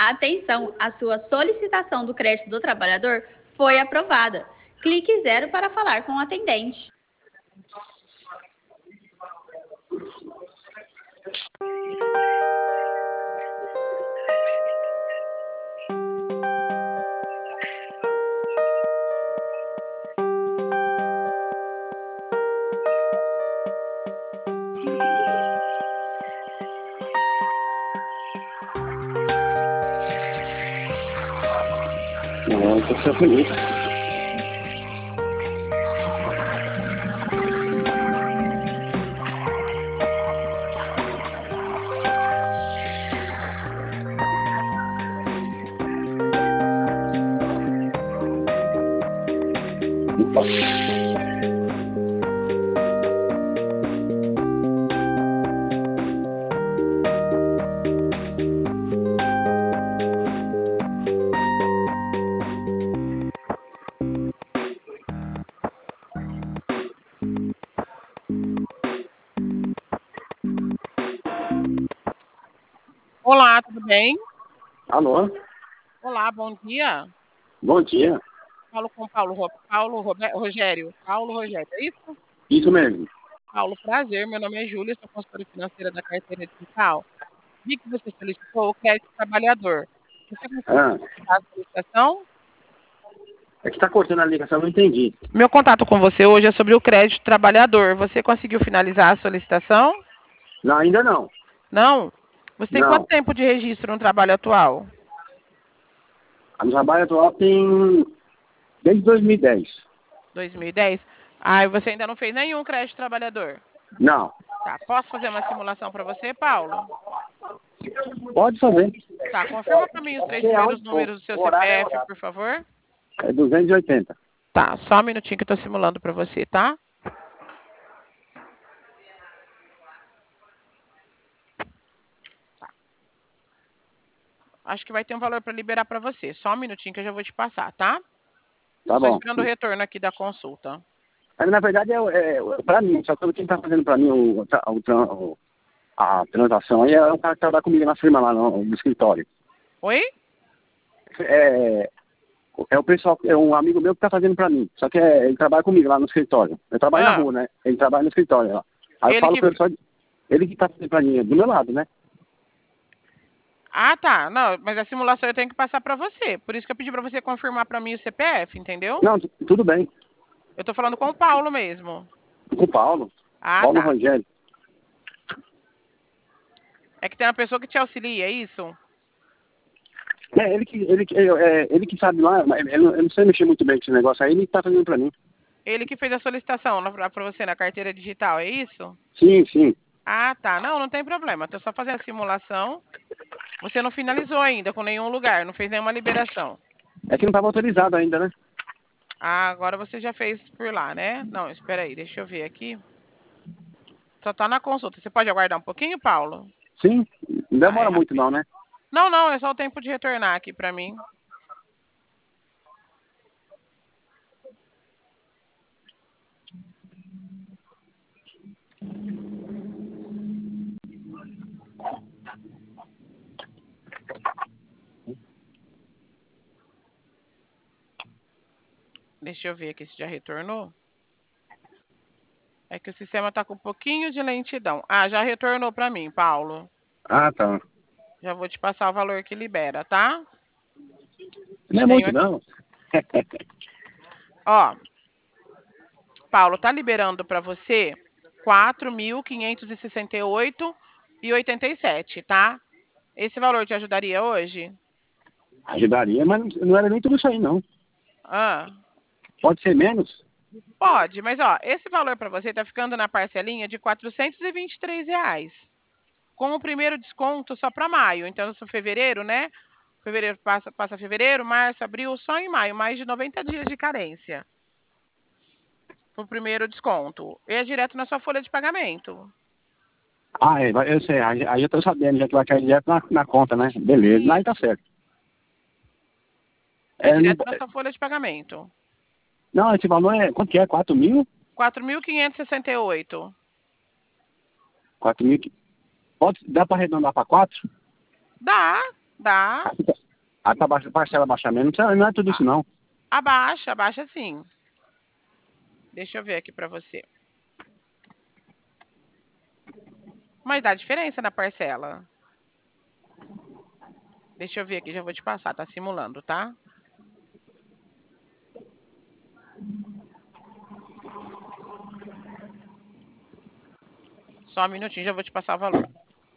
Atenção, a sua solicitação do crédito do trabalhador foi aprovada. Clique 0 para falar com o atendente. Não, tem que ser bonito. Olá, tudo bem? Alô? Olá, bom dia. Bom dia. Falo com Rogério. Paulo Rogério, é isso? Isso mesmo. Paulo, prazer. Meu nome é Júlia, sou consultora financeira da carteira digital. Vi que você solicitou o crédito trabalhador. Você conseguiu Ah, a solicitação? é que tá cortando a ligação, não entendi. Meu contato com você hoje é sobre o crédito trabalhador. Você conseguiu finalizar a solicitação? Não, ainda não. Não? Você tem quanto Não. tempo de registro no trabalho atual? A trabalho atual tem desde 2010. 2010? Ah, e você ainda não fez nenhum crédito trabalhador? Não. Tá, posso fazer uma simulação para você, Paulo? Pode fazer. Tá, confirma para mim os três primeiros números do seu CPF, por favor. É 280. Tá, só um minutinho que eu tô simulando para você, tá? Acho que vai ter um valor para liberar para você. Só um minutinho que eu já vou te passar, tá? Tá Só bom. esperando o retorno aqui da consulta. Mas, na verdade, é pra mim. Só que quem tá fazendo pra mim a transação aí é o cara que trabalha comigo na firma lá no escritório. Oi? É o pessoal, é um amigo meu que tá fazendo pra mim. Só que ele trabalha comigo lá no escritório. Eu trabalho na Ah, rua, né? Ele trabalha no escritório lá. Aí eu ele falo que... pra ele só. Ele que tá fazendo pra mim, do meu lado, né? Ah, tá. Não, mas a simulação eu tenho que passar para você. Por isso que eu pedi para você confirmar para mim o CPF, entendeu? Não, tudo bem. Eu tô falando com o Paulo mesmo. Com o Paulo. Ah, Paulo tá. Rogério. É que tem uma pessoa que te auxilia, é isso? Ele que sabe lá, mas eu não sei mexer muito bem com esse negócio aí, ele que tá fazendo pra mim. Ele que fez a solicitação para você na carteira digital, é isso? Sim, sim. Ah, tá. Não, não tem problema. Tô só fazendo a simulação. Você não finalizou ainda com nenhum lugar, não fez nenhuma liberação. É que não tava autorizado ainda, né? Ah, agora você já fez por lá, né? Não, espera aí, deixa eu ver aqui. Só tá na consulta. Você pode aguardar um pouquinho, Paulo? Sim, não Tá, é demora muito rápido. não, né? Não, não, é só o tempo de retornar aqui pra mim. Deixa eu ver aqui se já retornou. É que o sistema tá com um pouquinho de lentidão. Ah, já retornou pra mim, Paulo. Ah, tá. Já vou te passar o valor que libera, tá? Não é Tenho muito aqui. não. Ó, Paulo, tá liberando pra você 4.568,87, tá? Esse valor te ajudaria hoje? Ajudaria, mas não era nem tudo isso aí, não. Ah, Pode ser menos? pode, mas ó, esse valor para você tá ficando na parcelinha de R$ 423. Com o primeiro desconto só para maio. Então, se fevereiro, né? Fevereiro passa fevereiro, março, abril, só em maio, mais de 90 dias de carência. O primeiro desconto. E é direto na sua folha de pagamento. Ah, eu sei. Aí eu tô sabendo, já que vai cair direto na conta, né? Beleza, aí tá Isso. certo. É É, não, direto na sua folha de pagamento. não, esse valor é. Quanto que é? 4 mil? 4.568. 4 mil. Dá pra arredondar pra 4? Dá, dá. A parcela baixar menos, não é tudo isso, não. Abaixa sim. Deixa eu ver aqui para você. Mas dá diferença na parcela. Deixa eu ver aqui, já vou te passar, tá simulando, tá? Só um minutinho, já vou te passar o valor.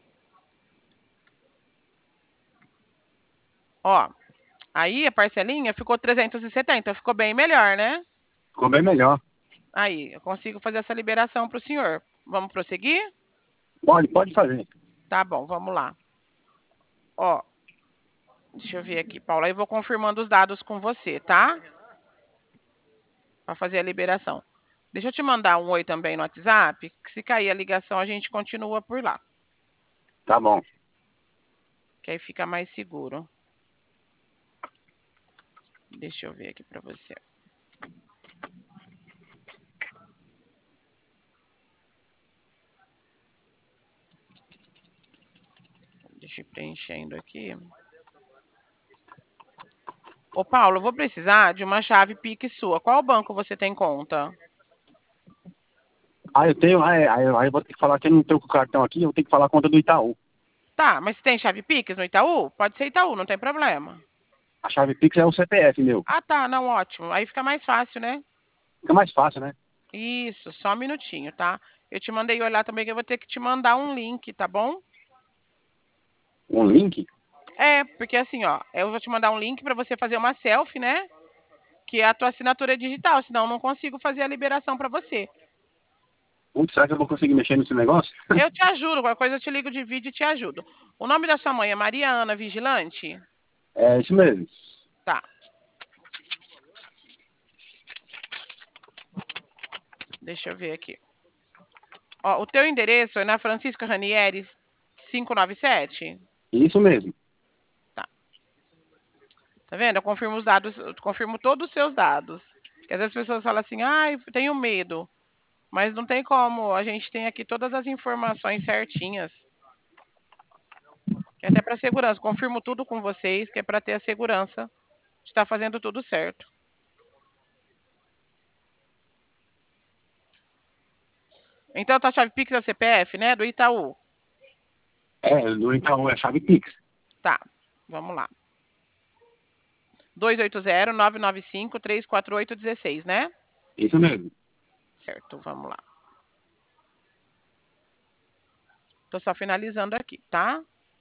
Ó, aí a parcelinha ficou 370, ficou bem melhor, né? Ficou bem melhor. Aí, eu consigo fazer essa liberação para o senhor. Vamos prosseguir? Pode fazer. Tá bom, vamos lá. Ó, deixa eu ver aqui, Paula. Aí eu vou confirmando os dados com você, tá? Para fazer a liberação. Deixa eu te mandar um oi também no WhatsApp, que se cair a ligação a gente continua por lá. Tá bom. Que aí fica mais seguro. Deixa eu ver aqui para você. Deixa eu ir preenchendo aqui. Ô, Paulo, eu vou precisar de uma chave Pix sua. Qual banco você tem conta? Eu tenho, aí eu vou ter que falar que eu não tenho o cartão aqui, eu tenho que falar a conta do Itaú. Tá, mas você tem chave Pix no Itaú? Pode ser Itaú, não tem problema. A chave Pix é o CPF meu. Ah, tá, não, ótimo. Aí fica mais fácil, né? Fica mais fácil, né? Isso, só um minutinho, tá? Eu te mandei olhar também que eu vou ter que te mandar um link, tá bom? Um link? É, porque assim, ó, eu vou te mandar um link para você fazer uma selfie, né? Que a tua assinatura é digital, senão eu não consigo fazer a liberação para você. Putz, será que eu vou conseguir mexer nesse negócio? Eu te ajudo, qualquer coisa eu te ligo de vídeo e te ajudo. O nome da sua mãe é Maria Ana Vigilante? É isso mesmo. Tá. Deixa eu ver aqui. Ó, o teu endereço é na Francisco Ranieri 597? Isso mesmo. Tá. Tá vendo? Eu confirmo os dados, eu confirmo todos os seus dados. Porque às vezes as pessoas falam assim, ai, tenho medo. Mas não tem como, a gente tem aqui todas as informações certinhas. Que é até para segurança, confirmo tudo com vocês, que é para ter a segurança de estar fazendo tudo certo. Então, tua chave Pix é o CPF, né? Do Itaú. Do Itaú é a chave Pix. Tá, vamos lá. 280-995-348-16, né? Isso mesmo. Certo, vamos lá. Tô só finalizando aqui, tá?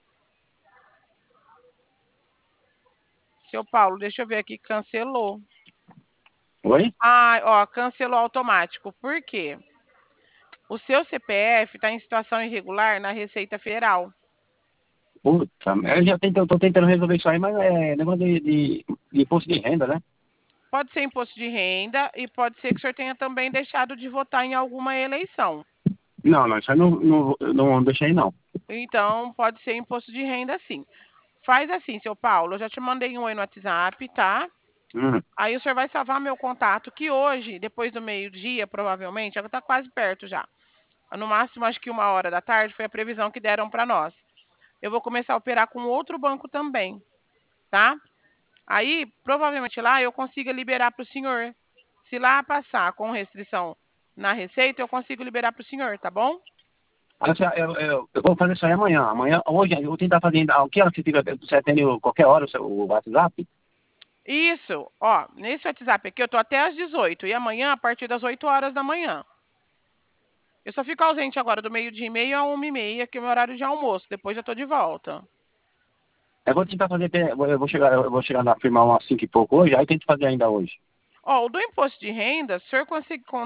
Seu Paulo, deixa eu ver aqui, cancelou. Oi? Ah, ó, cancelou automático. Por quê? O seu CPF está em situação irregular na Receita Federal. Puta, eu tô tentando resolver isso aí, mas é negócio de imposto de renda, né? Pode ser imposto de renda e pode ser que o senhor tenha também deixado de votar em alguma eleição. Não, isso aí não deixei, não. Então, pode ser imposto de renda, sim. Faz assim, seu Paulo, eu já te mandei um oi no WhatsApp, tá? Aí o senhor vai salvar meu contato, que hoje, depois do meio-dia, provavelmente, já está quase perto já. No máximo, acho que 1h da tarde, foi a previsão que deram para nós. Eu vou começar a operar com outro banco também, tá? Aí, provavelmente lá, eu consiga liberar para o senhor. Se lá passar com restrição na Receita, eu consigo liberar para o senhor, tá bom? Eu vou fazer isso aí amanhã. Hoje, eu vou tentar fazer ainda. A que hora você atende qualquer hora o WhatsApp? Isso, ó, nesse WhatsApp aqui eu tô até às 18 e amanhã a partir das 8 horas da manhã. Eu só fico ausente agora do meio-dia e meio a 1h30, que é o meu horário de almoço. Depois já tô de volta. Eu vou tentar fazer, eu vou chegar na firma umas 5 e pouco hoje, aí tento fazer ainda hoje. Ó, o do imposto de renda, se o senhor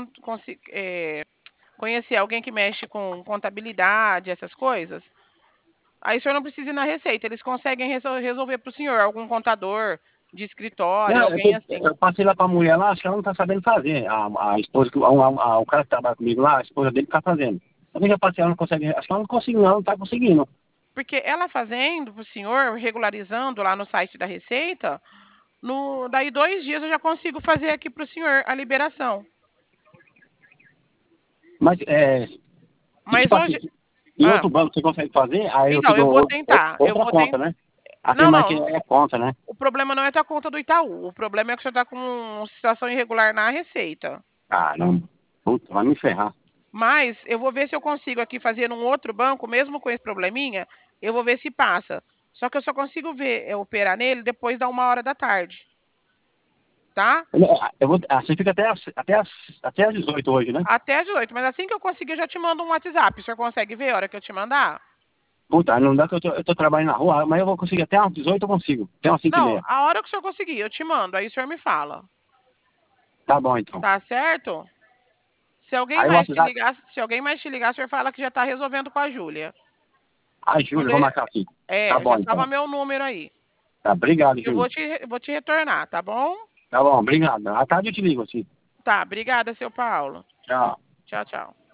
conhecer alguém que mexe com contabilidade, essas coisas, aí o senhor não precisa ir na Receita. Eles conseguem resolver para o senhor, algum contador de escritório, alguém assim. Eu passei lá pra mulher lá, acho que ela não tá sabendo fazer. A esposa, o cara que trabalha comigo lá, a esposa dele tá fazendo. Eu já passei, ela não consegue, acho que ela não conseguiu, ela não tá conseguindo. Porque ela fazendo para o senhor, regularizando lá no site da Receita, daí 2 dias eu já consigo fazer aqui para o senhor a liberação. Mas, Mas tipo hoje... assim, em outro banco você consegue fazer, aí então, eu te dou vou tentar. outra conta, né? A Não, firma que não. é a conta, né? O problema não é a conta do Itaú. O problema é que o senhor está com situação irregular na Receita. Caramba. Puta, vai me ferrar. Mas eu vou ver se eu consigo aqui fazer num outro banco, mesmo com esse probleminha, eu vou ver se passa. Só que eu só consigo ver, operar nele depois da 1h da tarde. Tá? Você fica até às 18 hoje, né? Até às 18, mas assim que eu conseguir, eu já te mando um WhatsApp. O senhor consegue ver a hora que eu te mandar? Puta, não dá que eu tô trabalhando na rua, mas eu vou conseguir até às 18 eu consigo. Até umas 5 e Não, meia. a hora que o senhor conseguir, eu te mando. Aí o senhor me fala. Tá bom, então. Tá certo? Se alguém Aí o mais te WhatsApp, ligar, o senhor fala que já tá resolvendo com a Júlia. a Não Júlia, vou de- marcar aqui. Tá É, bom, já salva então. meu número aí. Tá, obrigado, Eu Júlia. vou te retornar, tá bom? Tá bom, obrigado. À tarde eu te ligo, assim. Tá, obrigada, seu Paulo. Tchau. Tchau, tchau.